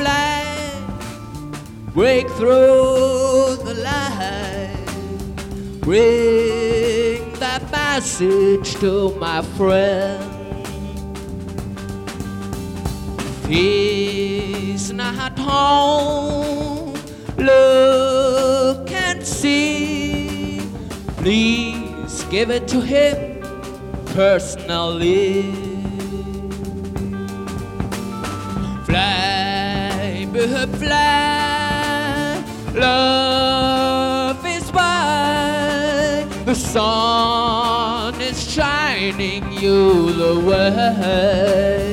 flag, break through the line, bring that message to my friend. He's not home, look and see. Please give it to him personally. Fly, bird, fly, love is why the sun is shining you the way.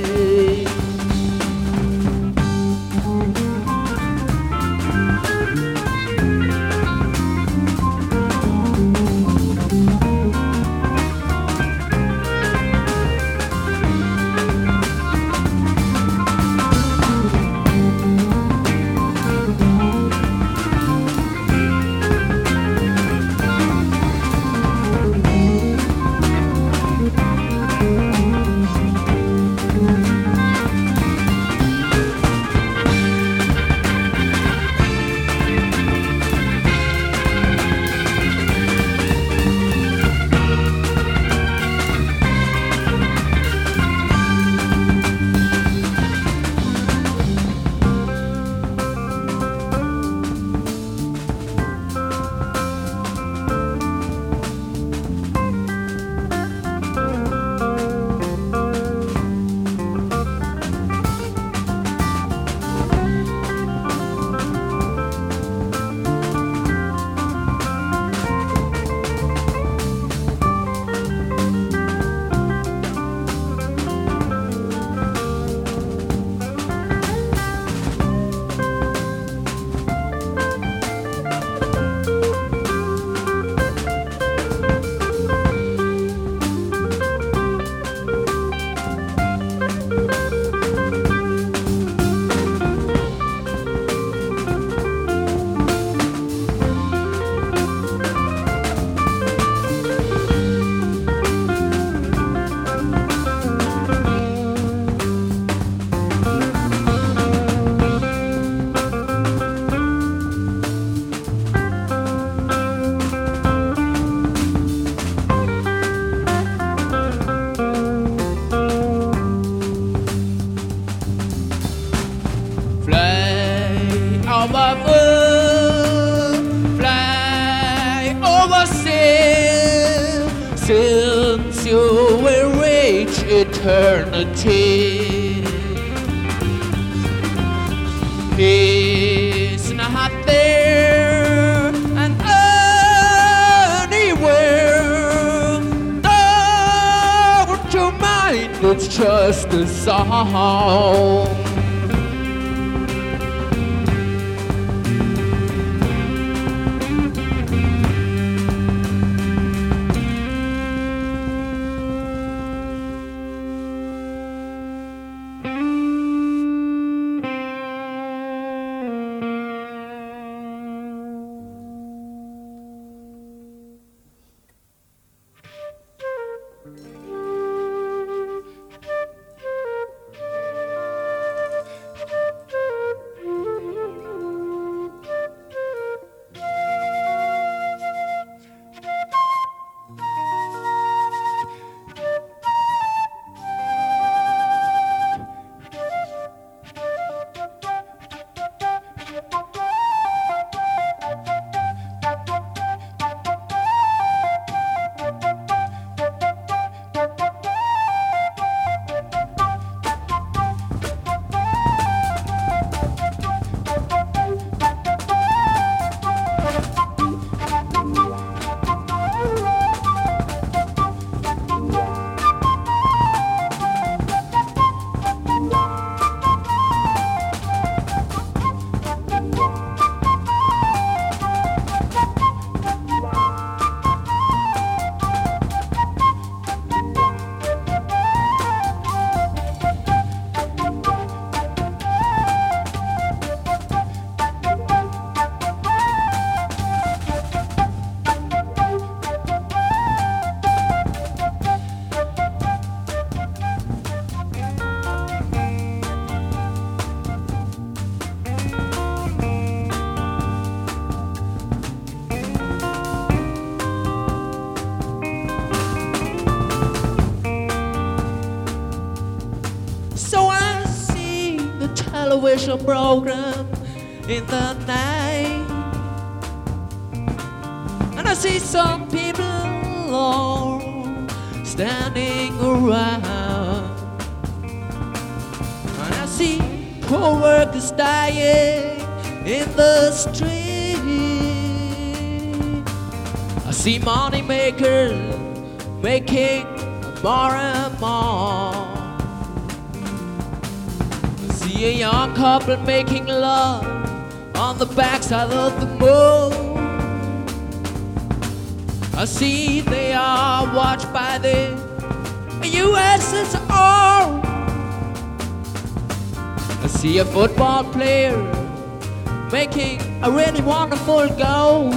Fly over sea, since you will reach eternity. He's not there and anywhere. Don't you mind, it's just a song. television program in the night, and I see some people all standing around, and I see poor workers dying in the street. I see money makers making more and more. I see a young couple making love on the backside of the moon. I see they are watched by the USSR. I see a football player making a really wonderful goal.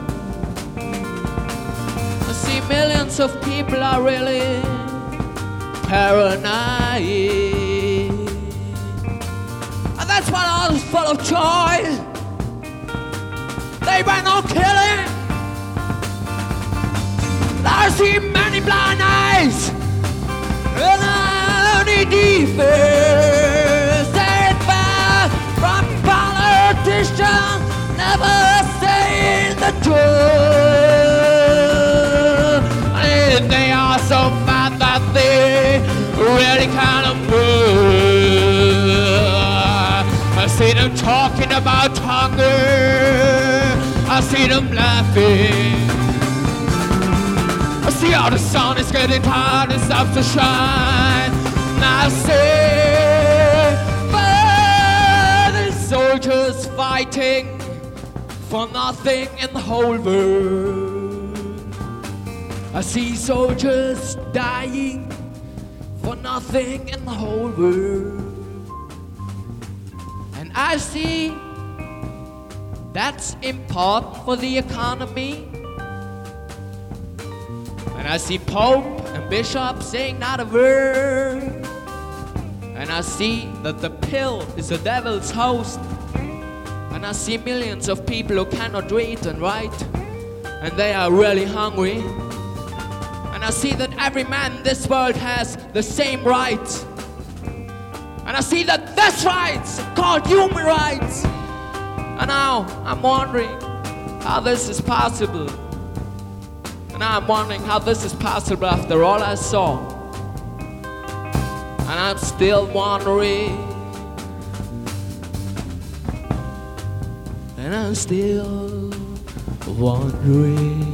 I see millions of people are really paranoid, and that's why I was full of joy. They went on killing. I see many blind eyes and only defense. Stand back from politicians, never saying the truth. And they are so fat that they really kind of move. I see them talking about hunger. I see them laughing. I see how the sun is getting hot and stops to shine. And I say, but the soldiers fighting for nothing in the whole world. I see soldiers dying for nothing in the whole world. And I see that's important for the economy. And I see Pope and Bishop saying not a word. And I see that the pill is the devil's host. And I see millions of people who cannot read and write, and they are really hungry. And I see that every man in this world has the same rights. And I see that this rights are called human rights. And now I'm wondering how this is possible. And I'm wondering how this is possible after all I saw. And I'm still wondering. And I'm still wondering.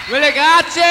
Mille grazie!